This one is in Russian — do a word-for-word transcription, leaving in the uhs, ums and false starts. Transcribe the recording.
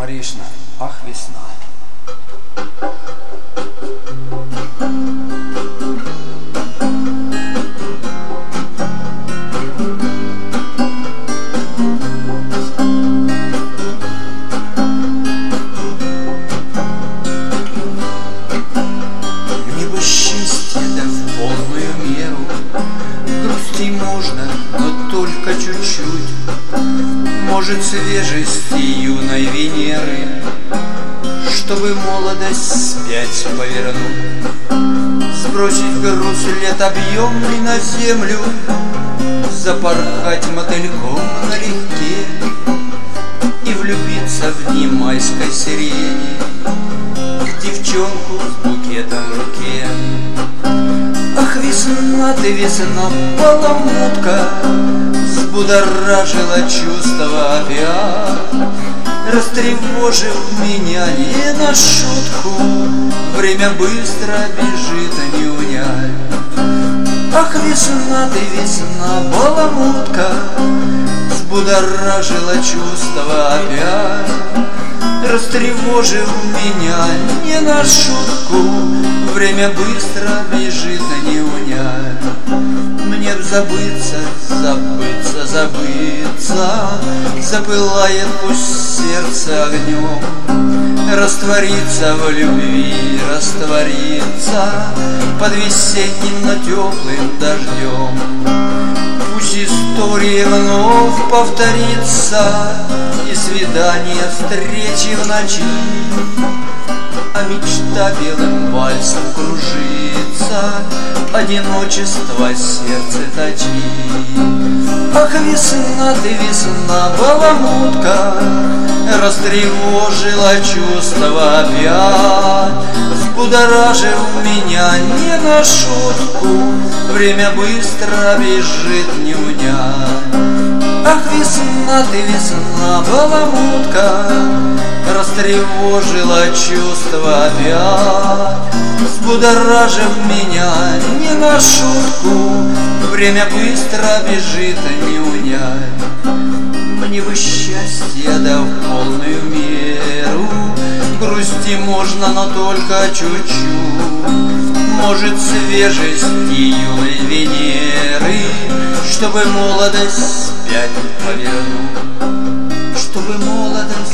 Маришна, ах, весна. Мне бы счастье, да в полную меру. Грусти можно, но только чуть-чуть. Может, свежести юной Венеры, чтобы молодость вспять повернуть, сбросить груз лет объемный на землю, запорхать мотыльком налегке и влюбиться в дни майской сирени в девчонку с букетом в руке. Ах, весна ты, весна, баламутка, взбудоражила чувства опять, растревожив меня не на шутку. Время быстро бежит, а не унять. Ах, весна ты, весна, баламутка, взбудоражила чувства опять, растревожив меня не на шутку. Время быстро бежит, а не унять. Мне б забыться, забыться, забыться, запылает пусть сердце огнем, раствориться в любви, раствориться под весенним, но теплым дождем. Пусть история вновь повторится, и свидания, встречи в ночи, а мечта белым вальсом кружится, одиночество сердце точит. Ах, весна ты, весна, баламутка, растревожила чувства опять, взбудоражив меня не на шутку. Время быстро бежит, не унять. Ах, весна ты, весна, баламутка, растревожила чувства опять, взбудоражив меня не на шутку. Время быстро бежит, а не унять. Мне бы счастье, да в полную меру. Грусти можно, но только чуть-чуть. Может, свежести юной Венеры, чтобы молодость вспять повернуть, чтобы молодость